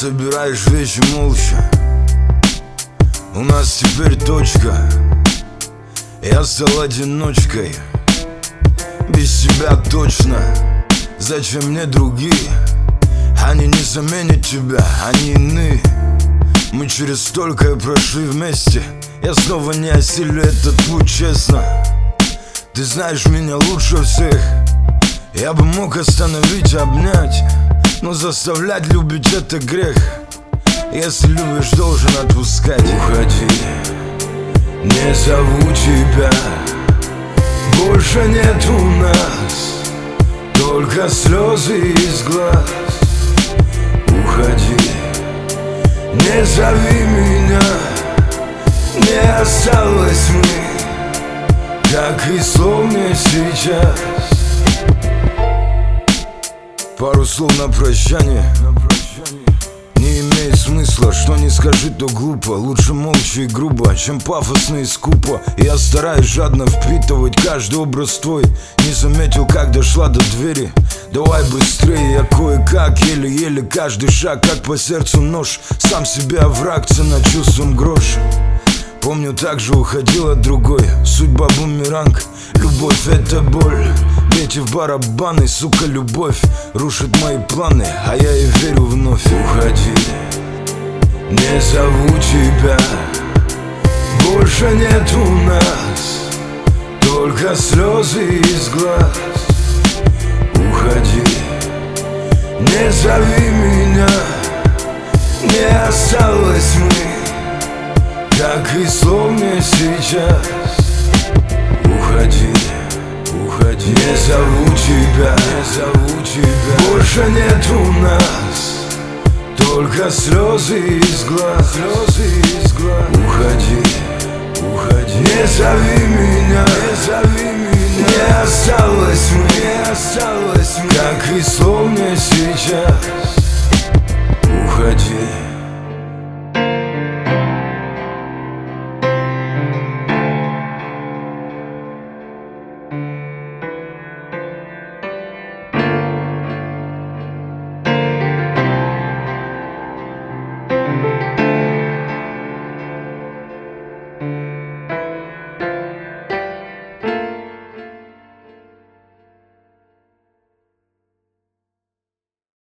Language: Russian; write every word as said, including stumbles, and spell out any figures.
собираешь вещи молча. У нас теперь точка. Я стал одиночкой. Без тебя точно. Зачем мне другие? Они не заменят тебя, они иные. Мы через столькое прошли вместе. Я снова не осилю этот путь, честно. Ты знаешь меня лучше всех. Я бы мог остановить, обнять, но заставлять любить это грех. Если любишь, должен отпускать. Уходи, не зову тебя. Больше нет у нас, только слезы из глаз. Уходи, не зови меня. Не осталось мы, как и словно сейчас. Пару слов на прощание. Не имеет смысла, что не скажи, то глупо. Лучше молча и грубо, чем пафосно и скупо. Я стараюсь жадно впитывать каждый образ твой. Не заметил, как дошла до двери. Давай быстрее, я кое-как, еле-еле каждый шаг, как по сердцу нож. Сам себе овраг, цена чувством грош. Помню, так же уходила другой. Судьба бумеранг, любовь это боль. Бейте в барабаны, сука, любовь рушит мои планы, а я и верю вновь. Уходи, не зову тебя. Больше нет у нас, только слезы из глаз. Уходи, не зови меня. Не осталось мы, как и словно сейчас. Уходи, уходи, не зову тебя, не зову тебя. Больше нет у нас, только слезы из глаз, слезы из глаз. Уходи, уходи, не зови меня, не зови меня. Не осталось мы, не осталось мы, как и словно сейчас. Уходи.